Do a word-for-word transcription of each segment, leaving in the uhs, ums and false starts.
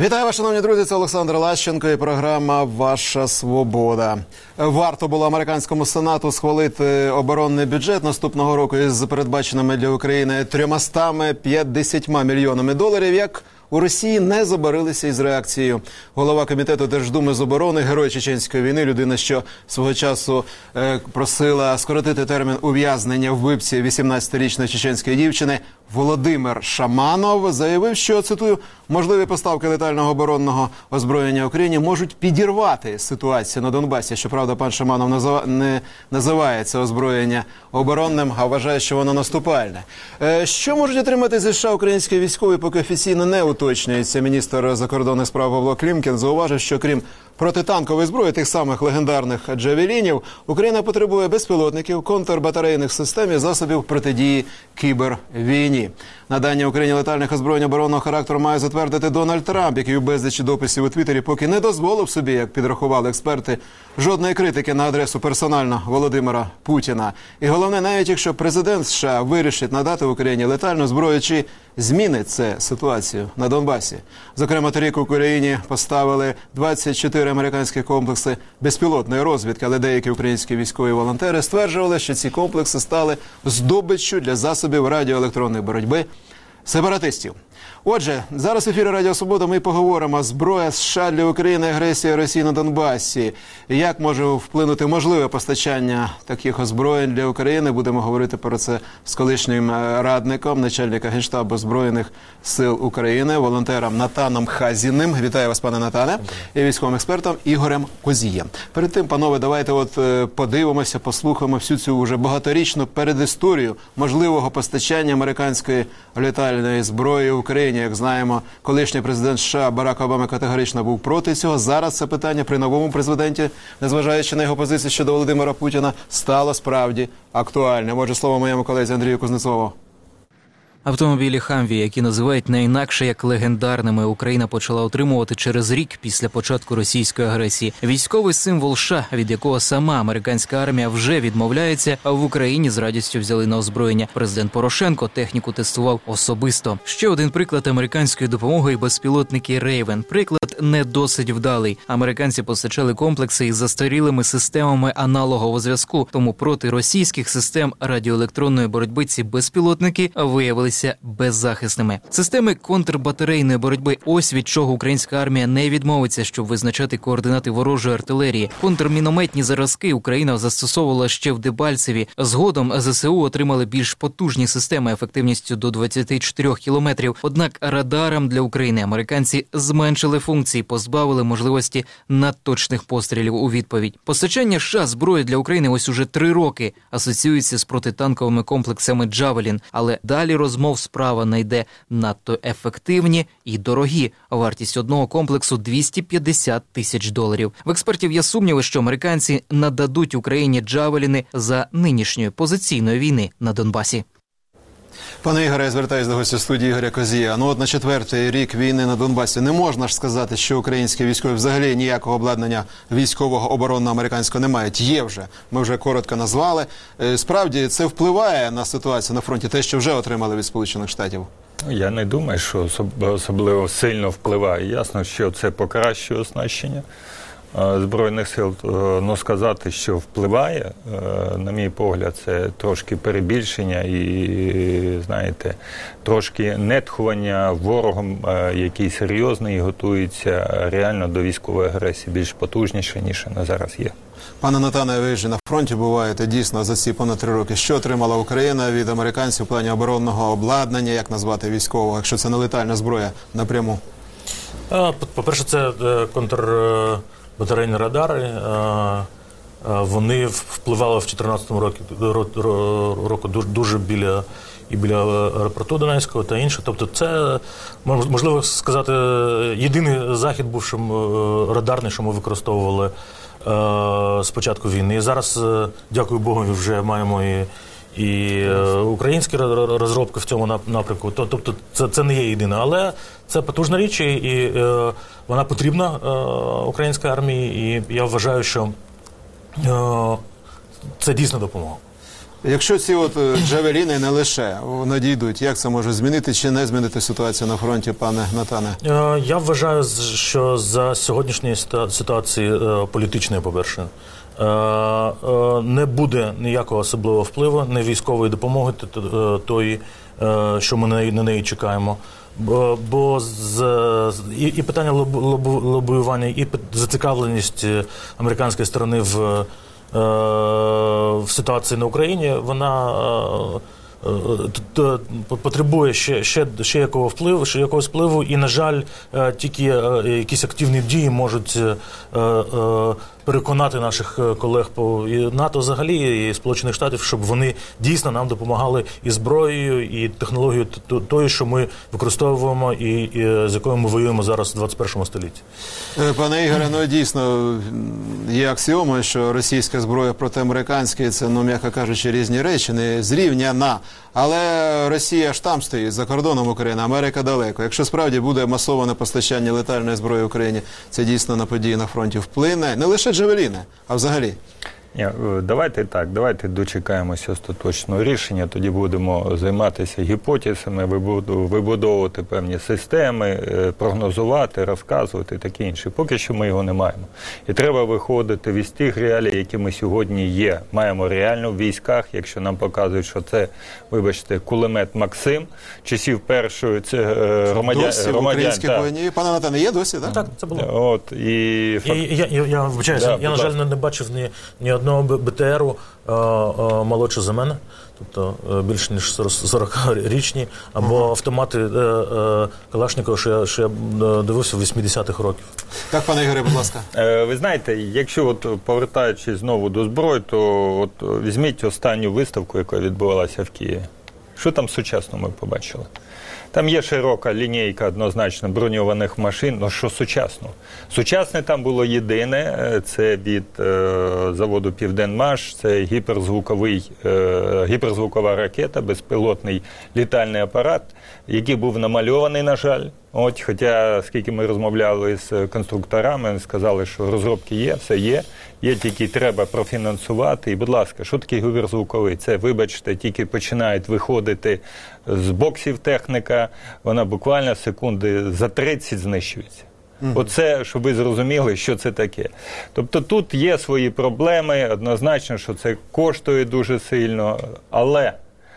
Вітаю вас, шановні друзі, це Олександр Лащенко і програма «Ваша свобода». Варто було американському Сенату схвалити оборонний бюджет наступного року із передбаченими для України триста п'ятдесят мільйонами доларів, як у Росії не забарилися із реакцією. Голова комітету Держдуми з оборони, герой Чеченської війни, людина, що свого часу е, просила скоротити термін ув'язнення вбивці вісімнадцятирічної чеченської дівчини, Володимир Шаманов, заявив, що, цитую, можливі поставки летального оборонного озброєння Україні можуть підірвати ситуацію на Донбасі. Щоправда, пан Шаманов назва... не називає це озброєння оборонним, а вважає, що воно наступальне. Е, що можуть отримати зі США українські військові, поки офіційно не уточнюється? Міністр закордонних справ Павло Клімкін зауважив, що крім протитанкової зброї, тих самих легендарних «Джавелінів», Україна потребує безпілотників, контрбатарейних систем і засобів протидії кібервійні. Надання Україні летальних озброєнь оборонного характеру має затвердити Дональд Трамп, який у безлічі дописів у Твіттері поки не дозволив собі, як підрахували експерти, жодної критики на адресу персонально Володимира Путіна. І головне, навіть якщо президент США вирішить надати Україні летальну зброю, чи змінить це ситуацію на Донбасі. Зокрема, торік Україні поставили двадцять чотири американські комплекси безпілотної розвідки, але деякі українські військові волонтери стверджували, що ці комплекси стали здобиччю для засобів радіоелектронної боротьби сепаратистів. Отже, зараз в ефірі Радіо Свобода ми поговоримо: зброя США для України, агресія Росії на Донбасі. Як може вплинути можливе постачання таких озброєнь для України? Будемо говорити про це з колишнім радником начальника Генштабу Збройних сил України, волонтером Натаном Хазіним. Вітаю вас, пане Натане. І військовим експертом Ігорем Козієм. Перед тим, панове, давайте от подивимося, послухаємо всю цю вже багаторічну передісторію можливого постачання американської летальної зброї Україні. Як знаємо, колишній президент США Барак Обама категорично був проти цього. Зараз це питання при новому президенті, незважаючи на його позицію щодо Володимира Путіна, стало справді актуальним. Отже, слово моєму колезі Андрію Кузнецову. Автомобілі «Хамві», які називають не інакше як легендарними, Україна почала отримувати через рік після початку російської агресії. Військовий символ США, від якого сама американська армія вже відмовляється, а в Україні з радістю взяли на озброєння. Президент Порошенко техніку тестував особисто. Ще один приклад американської допомоги – безпілотники «Рейвен». Приклад не досить вдалий. Американці постачали комплекси із застарілими системами аналогового зв'язку, тому проти російських систем радіоелектронної боротьби ці безпілотники виявилися беззахисними. Системи контрбатарейної боротьби – ось від чого українська армія не відмовиться, щоб визначати координати ворожої артилерії. Контрмінометні зразки Україна застосовувала ще в Дебальцеві. Згодом ЗСУ отримали більш потужні системи ефективністю до двадцяти чотирьох кілометрів. Однак радарам для України американці зменшили функції, позбавили можливості надточних пострілів у відповідь. Постачання США зброї для України ось уже три роки асоціюється з протитанковими комплексами «Джавелін», але далі розмов мов справа не йде. Надто ефективні і дорогі. Вартість одного комплексу – двісті п'ятдесят тисяч доларів. В експертів є сумніви, що американці нададуть Україні «Джавеліни» за нинішньої позиційної війни на Донбасі. Пане Ігоре, я звертаюся до гостя студії Ігоря Козія. Ну от на четвертий рік війни на Донбасі не можна ж сказати, що українські військові взагалі ніякого обладнання військового оборонного американського не мають. Є вже. Ми вже коротко назвали. Справді, це впливає на ситуацію на фронті, те, що вже отримали від Сполучених Штатів? Я не думаю, що особливо сильно впливає. Ясно, що це покращує оснащення Збройних сил, но сказати, що впливає, на мій погляд, це трошки перебільшення і, знаєте, трошки нетхування ворогом, який серйозний і готується реально до військової агресії більш потужніше, ніж вона зараз є. Пане Натане, ви ж на фронті буваєте дійсно за ці понад три роки. Що отримала Україна від американців в плані оборонного обладнання, як назвати військового, якщо це не летальна зброя напряму? По-перше, це контр... батарейні радари, вони впливали в дві тисячі чотирнадцятому році дуже біля і біля аеропорту Донецького та інше. Тобто це, можливо сказати, єдиний захід був, що радарний, що ми використовували з початку війни. І зараз, дякую Богу, вже маємо і і українські розробки в цьому напрямку. Тобто це, це не є єдине, але це потужна річ, і, і е, вона потрібна е, українській армії, і я вважаю, що е, це дійсно допомога. Якщо ці от е, джавеліни не лише надійдуть, як це може змінити чи не змінити ситуацію на фронті, пане Натане? Е, Я вважаю, з- що за сьогоднішньої ситуа- ситуації е, політичної, по-перше, е, е, не буде ніякого особливого впливу, не військової допомоги т- т- е, тої, е, що ми на неї, на неї чекаємо. Бо, бо з, з- і, і питання лобу, лобу, лобіювання, і пи- зацікавленість е, американської сторони в, е, в ситуації на Україні, вона е, е, т- т- потребує ще, ще, ще якого впливу, ще якогось впливу, і, на жаль, е, тільки е, якісь активні дії можуть е, е, переконати наших колег по і НАТО взагалі, і Сполучених Штатів, щоб вони дійсно нам допомагали і зброєю, і технологією т- тою, що ми використовуємо, і, і з якою ми воюємо зараз у двадцять першому столітті. Е, Пане Ігоре, ну дійсно м, є аксіомою, що російська зброя проти американської – це, ну, м'яко кажучи, різні речі, не зрівняна. Але Росія ж там стоїть, за кордоном України, Америка далеко. Якщо справді буде масоване постачання летальної зброї Україні, це дійсно на події на фронті вплине. Не лише джавеліни, а взагалі. Ні, е, давайте так, давайте дочекаємося остаточного рішення, тоді будемо займатися гіпотезами, вибуду- вибудовувати певні системи, е, прогнозувати, розказувати і таке інше. Поки що ми його не маємо. І треба виходити із тих реалій, які ми сьогодні є. Маємо реально в військах, якщо нам показують, що це, вибачте, кулемет «Максим», часів першої, це е, громадян, Досі в громадян, українській так. війні. Пане Натане, є досі, так? Так, це було. От, і Я, фак- я, я, я, вибачаюся, Да, я, будь на жаль, ласка. не, не бачив ні, ні одного Б- БТРу е, е, молодше за мене, тобто е, більше ніж сорокарічні, або автомати е, е, Калашникова, що я, що я е, дивився вісімдесятих років. Так, пане Ігоре, будь ласка. Е, Ви знаєте, якщо от повертаючись знову до зброї, то от візьміть останню виставку, яка відбувалася в Києві. Що там сучасно ми побачили? Там є широка лінійка однозначно броньованих машин, але що сучасно? Сучасне там було єдине, е, це від е, заводу «Південмаш», це гіперзвуковий, е, гіперзвукова ракета, безпілотний літальний апарат, який був намальований, на жаль. От, хоча, скільки ми розмовляли з конструкторами, вони сказали, що розробки є, все є, є тільки треба профінансувати. І, будь ласка, що таке гіперзвуковий? Це, вибачте, тільки починають виходити з боксів техніка, вона буквально секунди за тридцять знищується. Оце, щоб ви зрозуміли, що це таке. Тобто тут є свої проблеми, однозначно, що це коштує дуже сильно, але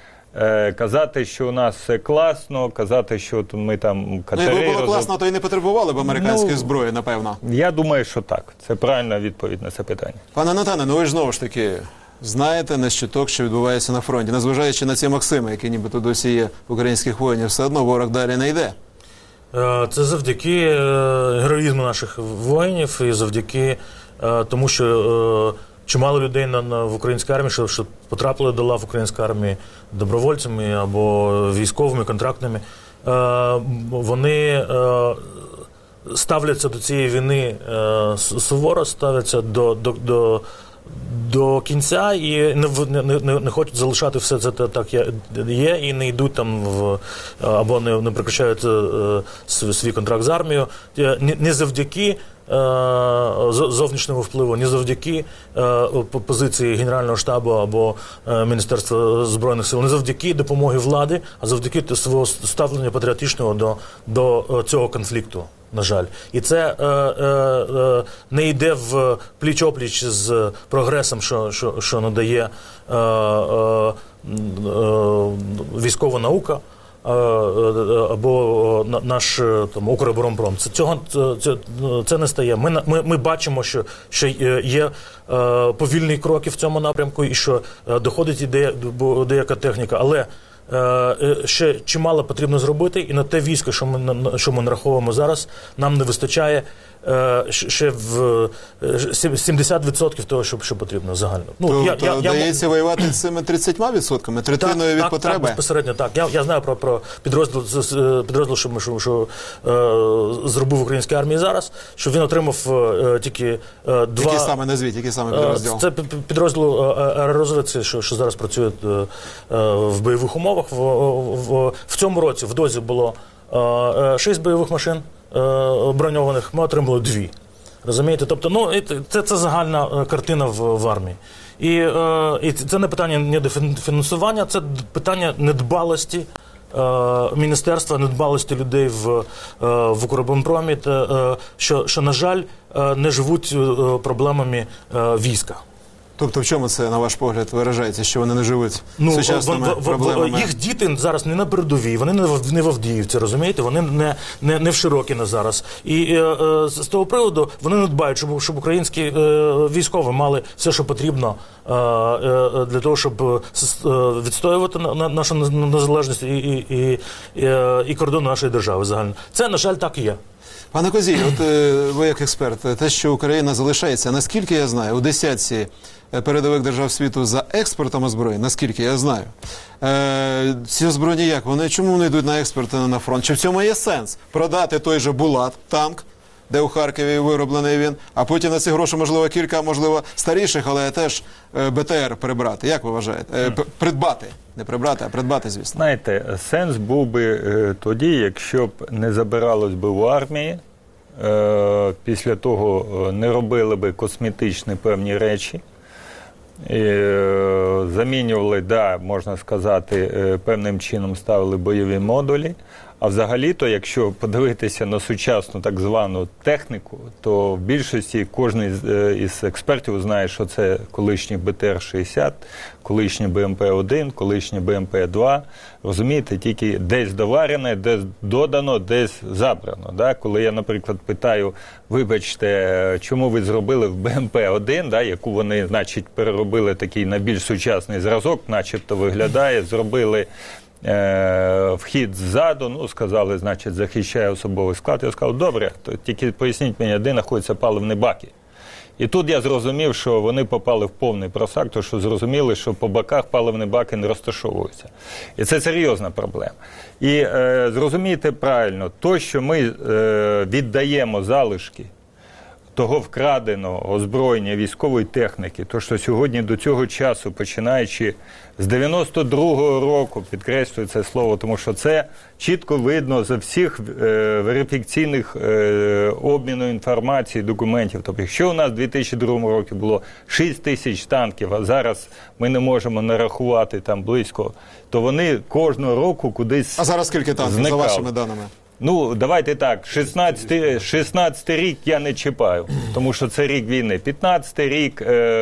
е, казати, що у нас все класно, казати, що от ми там Ну, катери... якби було розроб- класно, то і не потребували б американської Ну, зброї, напевно. Я думаю, що так. Це правильна відповідь на це питання. Пане Натане, ну ви ж знову ж таки знаєте не щоток, що відбувається на фронті. Незважаючи на ці Максими, які нібито досі є в українських воїнів, все одно ворог далі не йде. Е, Це завдяки е, героїзму наших воїнів і завдяки е, тому, що е, чимало людей на, на, в українській армії, що, що потрапили до лав української армії добровольцями або військовими, контрактними, е, вони е, ставляться до цієї війни е, суворо, ставляться до, до, до до кінця і не, в- не, не, не хочуть залишати все це та- так я- є, і не йдуть там в або не, не прекращають е, св- свій контракт з армією. Е, Не, не завдяки е, зо- зовнішньому впливу, не завдяки е, по- позиції Генерального штабу або е, Міністерства Збройних сил, не завдяки допомоги влади, а завдяки т- свого ставлення патріотичного до, до е, цього конфлікту. На жаль, і це е, е, е, не йде в пліч-опліч з прогресом, що, що, що надає е, е, е, військова наука е, е, або на- наш е, там Укроборонпром. Це цього це, це, це не стає. Ми, на- ми, ми бачимо, що, що є е, повільні кроки в цьому напрямку, і що е, доходить ідея деяка техніка, але Е, е, ще чимало потрібно зробити, і на те військо, що ми, на- на- що ми нараховуємо зараз, нам не вистачає е, щ- ще в е, сім- сімдесят відсотків того, що, що потрібно загально. Ну, Тобто вдається воювати з цими тридцятьма відсотками, третиною від так, потреби. Так, безпосередньо, так. Я, я знаю про, про підрозділ, з- з- підрозділ, що, ми- що, що е, зробив в українській армії зараз, що він отримав е, тільки е, два... Які саме назвіть, які саме Е, підрозділ? Це пі- підрозділ е, аеророзвідці, що, що зараз працює е, е, в бойових умовах. В, в, в цьому році в дозі було е, е, шість бойових машин е, броньованих, ми отримали дві. Розумієте? Тобто, ну, і це, це загальна е, картина в, в армії. І, е, і це не питання недофінансування, це питання недбалості е, міністерства, недбалості людей в, е, в Укроборонпромі, е, що, що, на жаль, е, не живуть е, проблемами е, війська. Тобто в чому це, на ваш погляд, виражається, що вони не живуть Ну, сучасними в, в, проблемами? в, їх діти зараз не на передовій, вони не в, не в Авдіївці, розумієте? Вони не, не, не в Широкіно зараз. І е, е, з того приводу вони не дбають, щоб, щоб українські е, військові мали все, що потрібно е, е, для того, щоб е, відстоювати на, на, нашу незалежність і, і, і, і, і кордони нашої держави загально. Це, на жаль, так і є. Пане Козій, от е, ви як експерт, те, що Україна залишається, наскільки я знаю, у десятці передових держав світу за експортом озброєнь, наскільки я знаю, е, ці озброєння як? Вони, чому вони йдуть на експорт, а не на фронт? Чи в цьому є сенс? Продати той же Булат, танк, де у Харкові вироблений він, а потім на ці гроші, можливо, кілька, можливо, старіших, але теж е, Б Т Р прибрати. Як ви вважаєте? Е, придбати. Не прибрати, а придбати, звісно. Знаєте, сенс був би е, тоді, якщо б не забиралось би в армії, е, після того не робили би косметичні певні речі, і, е, замінювали, да, можна сказати, е, певним чином ставили бойові модулі. А взагалі-то, якщо подивитися на сучасну так звану техніку, то в більшості кожен із експертів знає, що це колишній Б Т Р шістдесят, колишній Б М П один, колишній Б М П два. Розумієте, тільки десь доварене, десь додано, десь забрано. Да? Коли я, наприклад, питаю, вибачте, чому ви зробили в Б М П один, да, яку вони, значить, переробили такий на більш сучасний зразок, начебто виглядає, зробили вхід ззаду, ну, сказали, значить, захищає особовий склад. Я сказав, добре, то тільки поясніть мені, де знаходяться паливні баки. І тут я зрозумів, що вони попали в повний просак, тому що зрозуміли, що по боках паливні баки не розташовуються. І це серйозна проблема. І е, зрозумійте правильно, то, що ми е, віддаємо залишки того вкраденого озброєння військової техніки, то, що сьогодні до цього часу, починаючи з дев'яносто другого року, підкреслюю це слово, тому що це чітко видно за всіх е, верифікаційних е, обміну інформації, документів. Тобто, якщо у нас в дві тисячі другому році було шість тисяч танків, а зараз ми не можемо нарахувати там близько, то вони кожного року кудись А зараз скільки танків, зникали. за вашими даними? Ну, давайте так, шістнадцятий рік я не чіпаю, тому що це рік війни. п'ятнадцятий рік,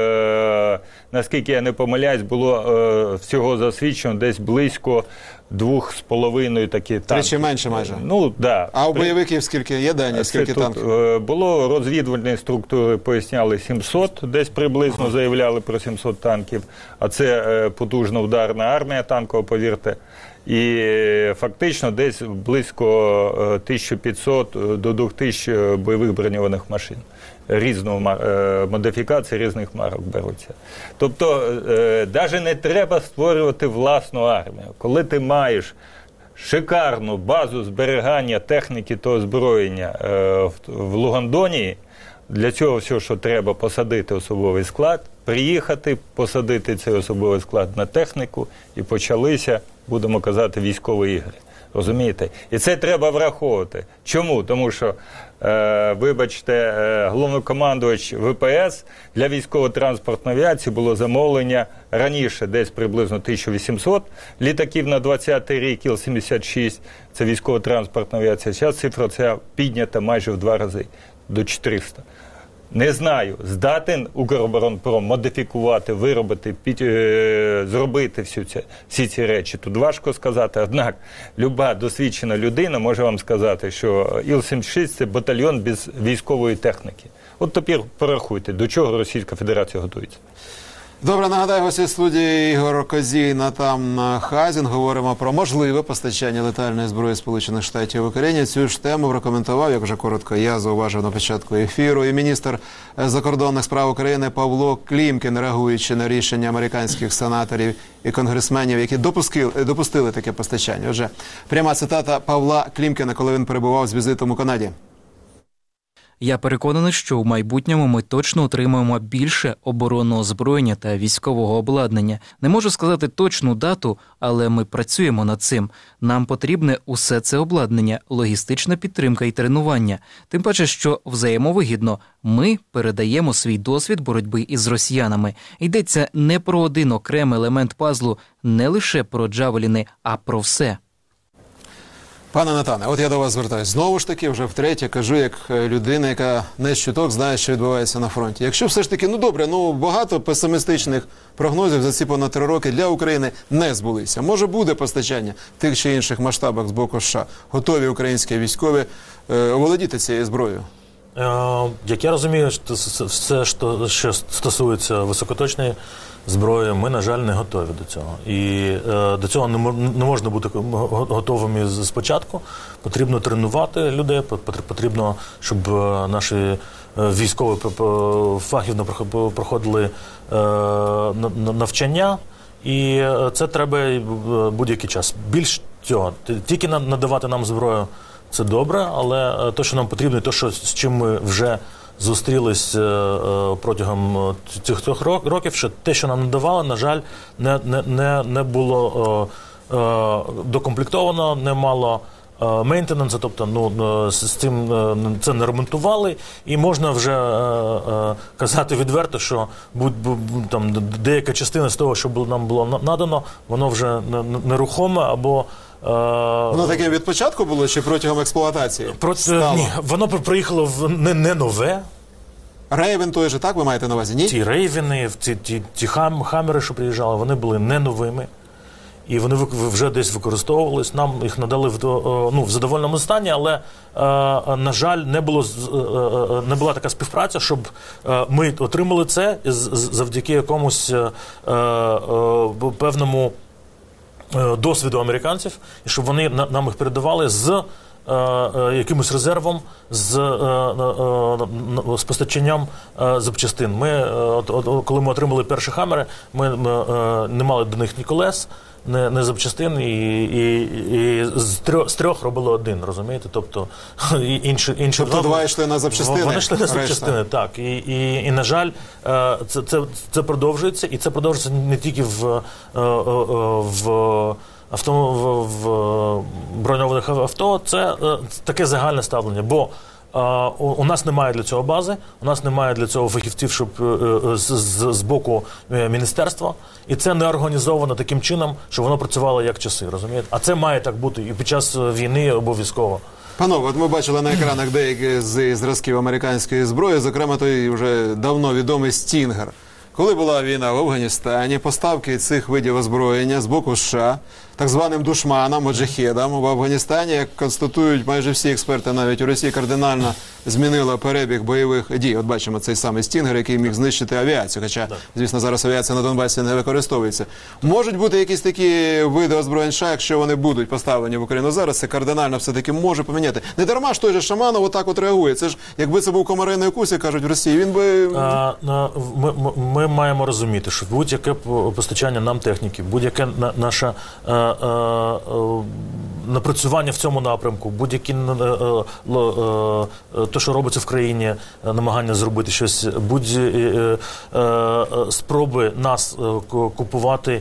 е, наскільки я не помиляюсь, було е, всього засвідчено десь близько двох з половиною такі танки. Тричі менше майже. Ну, да. А у бойовиків скільки є дані, скільки тут, танків? Е, було розвідувальні структури, поясняли сімсот, десь приблизно заявляли про сімсот танків, а це е, потужна ударна армія танкова, повірте. І фактично десь близько тисяча п'ятсот до двох тисяч бойових броньованих машин. Різного модифікації, різних марок беруться. Тобто, навіть не треба створювати власну армію. Коли ти маєш шикарну базу зберігання техніки та озброєння в Лугандонії, для цього все, що треба, посадити особовий склад, приїхати, посадити цей особовий склад на техніку і почалися, будемо казати, військові ігри. Розумієте? І це треба враховувати. Чому? Тому що, е, вибачте, е, головнокомандувач В П С для військово-транспортної авіації було замовлення раніше, десь приблизно тисяча вісімсот літаків на двадцятий рік, Іл сімдесят шість, це військово-транспортна авіація. Зараз цифра ця піднята майже в два рази, до чотирьохсот. Не знаю, здатен Укроборонпром модифікувати, виробити, під, е, зробити всю ці, всі ці речі. Тут важко сказати, однак люба досвідчена людина може вам сказати, що Іл сімдесят шість – це батальйон без військової техніки. От тепер порахуйте, до чого Російська Федерація готується. Добре, нагадаю, гості студії Ігор Козій, Натан Хазін. Говоримо про можливе постачання летальної зброї Сполучених Штатів в Україні. Цю ж тему прокоментував, як вже коротко я зауважив на початку ефіру, і міністр закордонних справ України Павло Клімкін, реагуючи на рішення американських сенаторів і конгресменів, які допустили, допустили таке постачання. Отже, пряма цитата Павла Клімкіна, коли він перебував з візитом у Канаді. Я переконаний, що в майбутньому ми точно отримаємо більше оборонного озброєння та військового обладнання. Не можу сказати точну дату, але ми працюємо над цим. Нам потрібне усе це обладнання, логістична підтримка і тренування. Тим паче, що взаємовигідно. Ми передаємо свій досвід боротьби із росіянами. Йдеться не про один окремий елемент пазлу, не лише про джавеліни, а про все. Пане Натане, от я до вас звертаюся. Знову ж таки, вже втретє кажу, як людина, яка не з чуток знає, що відбувається на фронті. Якщо все ж таки, ну добре, ну багато песимістичних прогнозів за ці понад три роки для України не збулися. Може буде постачання в тих чи інших масштабах з боку США. Готові українські військові е, оволодіти цією зброєю? Е, як я розумію, все, що стосується високоточної зброї, ми, на жаль, не готові до цього. І е, до цього не, не можна бути готовими спочатку. Потрібно тренувати людей, потрібно, щоб наші військові фахівно проходили е, навчання. І це треба будь-який час. Більш цього, тільки надавати нам зброю – це добре, але те, що нам потрібно, і те, що, з чим ми вже зустрілись протягом цих трьох років, що те, що нам надавали, на жаль, не, не, не було докомплектовано, не мало мейнтенансу, тобто ну, з цим це не ремонтували, і можна вже казати відверто, що будь, там, деяка частина з того, що нам було надано, воно вже нерухоме або Воно таке від початку було чи протягом експлуатації? Про... Ні, воно приїхало в не, не нове. Рейвен той же, так ви маєте на увазі? Ні? Ті рейвени, ті, ті, ті хам, хамери, що приїжджали, вони були не новими. І вони вже десь використовувались. Нам їх надали в, ну, в задовольному стані, але, на жаль, не, було, не була така співпраця, щоб ми отримали це завдяки якомусь певному досвіду американців, і щоб вони нам їх передавали з е, е, якимось резервом, з, е, е, з постачанням е, запчастин. Ми, е, от, от, коли ми отримали перші хамери, ми, ми е, не мали до них ні колес, не, не запчастин, і, і, і з, трьох, з трьох робили один, розумієте? Тобто, інші, інші тобто два йшли на запчастини? Вони йшли на запчастини, решта. Так. І, і, і, на жаль, це, це, це продовжується, і це продовжується не тільки в, в, авто, в, в броньованих авто, це таке загальне ставлення, бо у нас немає для цього бази, у нас немає для цього фахівців, щоб з, з, з боку міністерства, і це не організовано таким чином, щоб воно працювало як часи, розумієте? А це має так бути і під час війни обов'язково. Панове, от ми бачили на екранах деякі з зразків американської зброї, зокрема той вже давно відомий «Стінгер». Коли була війна в Афганістані, поставки цих видів озброєння з боку США, так званим душманам, моджахедам в Афганістані, як констатують майже всі експерти, навіть у Росії кардинально змінила перебіг бойових дій. От бачимо цей самий «Стінгер», який міг знищити авіацію, хоча, звісно, зараз авіація на Донбасі не використовується. Можуть бути якісь такі види озброєнь США, якщо вони будуть поставлені в Україну зараз, це кардинально все-таки може поміняти. Не дарма ж той же Шаманов отак от реагує. Це ж, якби це був комариний укус, як кажуть в Росії, він би... А, ми, ми, ми маємо розуміти, що будь-яке постачання нам техніки, будь-яке на, наше а, а, а, напрацювання в цьому напрямку, будь-які те, що робиться в країні, намагання зробити щось, будь-які спроби нас купувати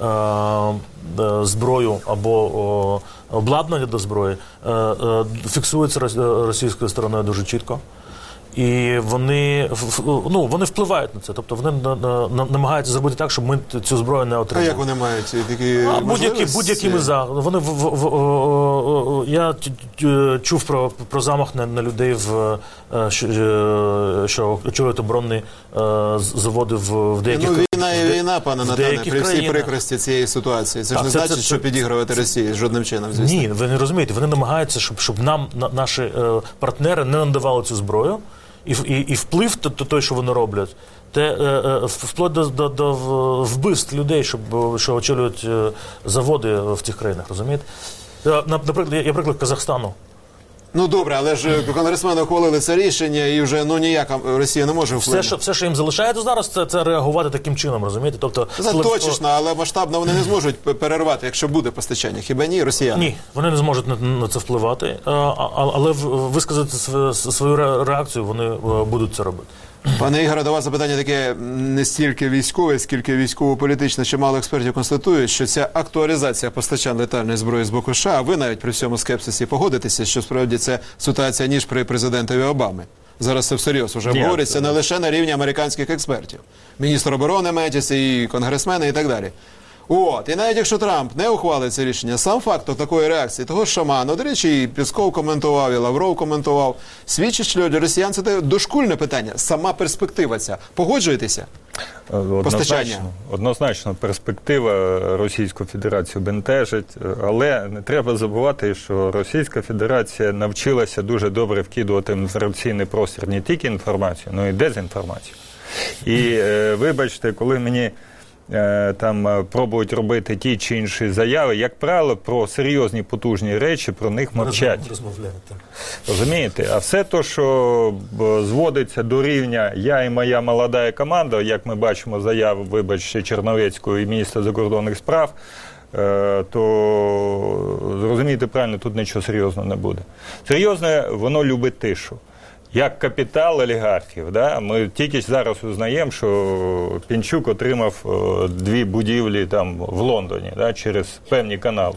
зброю або обладнання до зброї, фіксується російською стороною дуже чітко. І вони, ну, вони впливають на це. Тобто вони намагаються зробити так, щоб ми цю зброю не отримали. А як вони мають такі а, будь-які, будь-якими заходами. Вони в, в, в, я чув про, про замах на, на людей, в, що, що очолюють оборонні заводи в, в деяких країнах. Ну, війна і війна, пане Натане, при всій країнах. прикрості цієї ситуації. Це так, ж не це, значить, це, що підігрувати Росії жодним чином, звісно. Ні, ви не розумієте. Вони намагаються, щоб, щоб нам, на, наші партнери не надавали цю зброю. І, і, і вплив то, то той, що вони роблять, те е, е, вплоть до, до, до вбивств людей, щоб, що очолюють заводи в цих країнах, розумієте? Наприклад, я приклад Казахстану. Ну добре, але ж конгресмени ухвалили це рішення і вже ну ніяка Росія не може вплинути. Все, що, все, що їм залишається зараз, це, це реагувати таким чином, розумієте? Тобто, Це вплив- точечно, але масштабно вони не зможуть п- перервати, якщо буде постачання. Хіба ні, росіяни? Ні, вони не зможуть на, на це впливати, а, а- але в- висказати св- свою ре- реакцію вони е, будуть це робити. Пане Ігоре, до вас запитання таке не стільки військове, скільки військово-політичне. Чимало експертів констатують, що ця актуалізація постачань летальної зброї з боку США, а ви навіть при всьому скепсисі погодитеся, що справді це ситуація ніж при президентові Обами. Зараз це всерйоз уже Ні, обговорюється не лише на рівні американських експертів. Міністр оборони Метіс, і конгресмени, і так далі. От, і навіть якщо Трамп не ухвалить це рішення, сам факт такої реакції, того ж Шаману, до речі, і Пісков коментував, і Лавров коментував, свідчить, що для росіян це дошкульне питання, сама перспектива ця. Погоджуєтеся? Постачання. Однозначно, однозначно перспектива Російську Федерацію бентежить, але не треба забувати, що Російська Федерація навчилася дуже добре вкидувати в інформаційний простір не тільки інформацію, але й дезінформацію. І е, вибачте, коли мені е, там е, пробують робити ті чи інші заяви, як правило, про серйозні потужні речі, про них мовчать. Розмовляють, так. Розумієте? А все те, що б, зводиться до рівня «я і моя молода команда», як ми бачимо заяву, вибачте, Черновецького і міністра закордонних справ, е, то, зрозумійте правильно, тут нічого серйозного не буде. Серйозне, воно любить тишу. Як капітал олігархів, да? Ми тільки зараз узнаємо, що Пінчук отримав е, дві будівлі там в Лондоні, да? Через певні канали.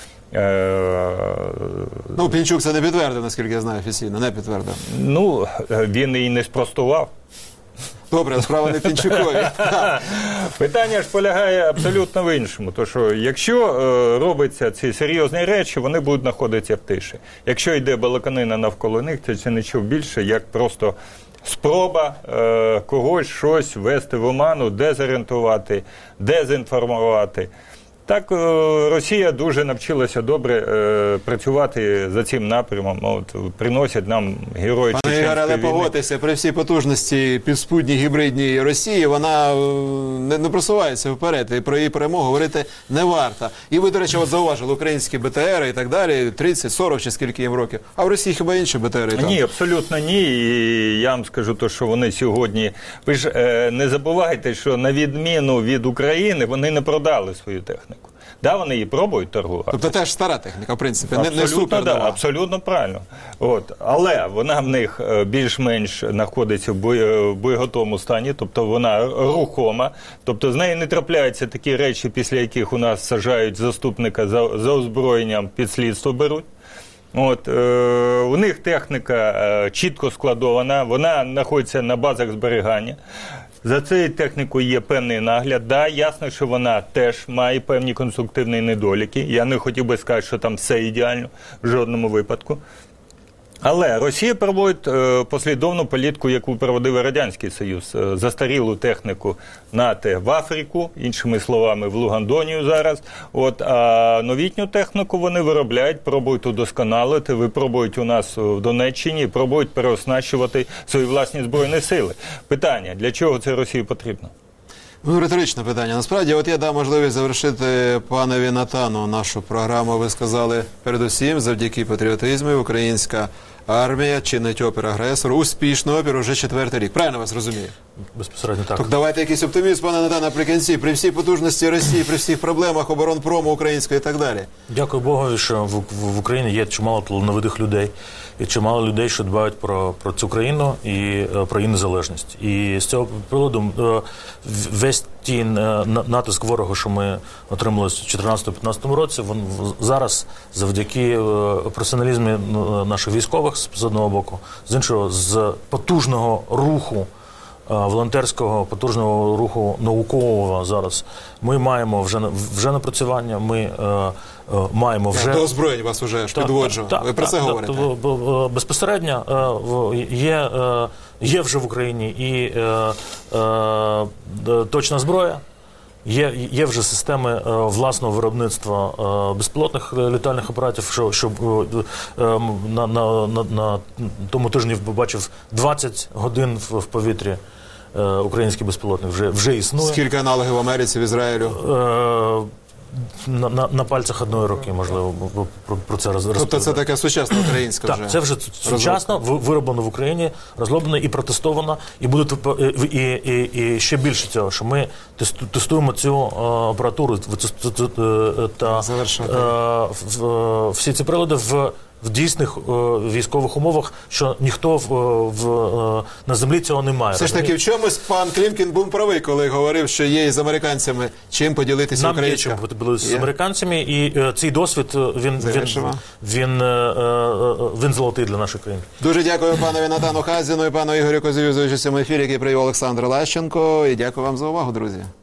Е, Ну, Пінчук це не підтвердив, наскільки я знаю, офіційно, не підтвердив. Ну, він і не спростував. Добре, справа не в Пінчукові. Питання ж полягає абсолютно в іншому. То що, якщо е, робиться ці серйозні речі, вони будуть знаходитися в тиші. Якщо йде балаканина навколо них, то це нічого більше, як просто спроба е, когось щось ввести в оману, дезорієнтувати, дезінформувати. Так, Росія дуже навчилася добре е, працювати за цим напрямом. От, приносять нам герої Пане Ігоре, але Чеченської війни. погодьтеся, при всій потужності підспудній гібридній Росії, вона е, не, не просувається вперед, і про її перемогу говорити не варто. І ви, до речі, от зауважили, українські БТРи і так далі, тридцять, сорок чи скільки їм років. А в Росії хіба інші БТРи? Там? Ні, абсолютно ні. І я вам скажу то, що вони сьогодні... Ви ж е, не забувайте, що на відміну від України, вони не продали свою техніку. Да, вони її пробують торгувати. Тобто теж стара техніка, в принципі, не, не Абсолютно, супер да, нова. абсолютно правильно. От. Але вона в них е, більш-менш знаходиться в бої- в боєготовому стані, тобто вона рухома, тобто з неї не трапляються такі речі, після яких у нас саджають заступника за, за озброєнням, під слідство беруть. От, е, у них техніка е, чітко складована, вона знаходиться на базах зберігання. За цією технікою є певний нагляд. Да, ясно, що вона теж має певні конструктивні недоліки. Я не хотів би сказати, що там все ідеально в жодному випадку. Але Росія проводить е, послідовну політику, яку проводив Радянський Союз. Е, застарілу техніку НАТО в Африку, іншими словами, в Лугандонію зараз. От, а новітню техніку вони виробляють, пробують удосконалити, випробують у нас в Донеччині, пробують переоснащувати свої власні збройні сили. Питання, для чого це Росії потрібно? Ну, риторичне питання. Насправді, от я дав можливість завершити панові Натану нашу програму. Ви сказали, передусім, завдяки патріотизму українська армія чинить опір агресору, успішний опір уже четвертий рік. Правильно вас розумію? Безпосередньо так. Так давайте якийсь оптимізм, пане Натан, наприкінці, при всій потужності Росії, при всіх проблемах оборонпрому української і так далі. Дякую Богу, що в, в, в Україні є чимало талановитих людей і чимало людей, що дбають про, про цю країну і е, про її незалежність. І з цього приводу е, весь ті е, натиск ворога, що ми отримали в чотирнадцятому-п'ятнадцятому році, він зараз завдяки е, професіоналізму наших військових з одного боку, з іншого, з потужного руху, волонтерського потужного руху наукового зараз. Ми маємо вже, вже напрацювання, ми е, е, маємо вже... До озброєнь вас вже аж підводжу. Так, Ви про так, це так, говорите? так, безпосередньо е, є, е, є вже в Україні і е, е, точна зброя, Є, є вже системи е, власного виробництва е, безпілотних літальних апаратів, що, що е, е, на, на, на, на тому тижні побачив двадцять годин в, в повітрі е, український безпілотник вже, вже існує. Скільки аналогів в Америці, в Ізраїлю? Е, на, на, на пальцях одної руки, можливо, про, про це роз, Тобто це розповідати. таке сучасне українське вже? Так, це вже сучасно, ви- вироблено в Україні, розроблено і протестовано, і буде тепер- і, і, і, і ще більше цього, що ми тесту- тестуємо цю е, апаратуру в- ц- ц- ц- та Завершуйте. е, в- в- всі ці прилади в в дійсних е, військових умовах, що ніхто в, в, е, на землі цього не має. Все ж таки, в чомусь пан Клімкін був правий, коли говорив, що є із американцями чим поділитися Нам є українська. чим поділитися з Є? американцями, і е, цей досвід е, він, він, Завершимо. він, е, е, він золотий для нашої країни. Дуже дякую панові Натану Хазіну і пану Ігорю Козію за участь у цьому ефірі, який привів Олександр Лащенко. І дякую вам за увагу, друзі.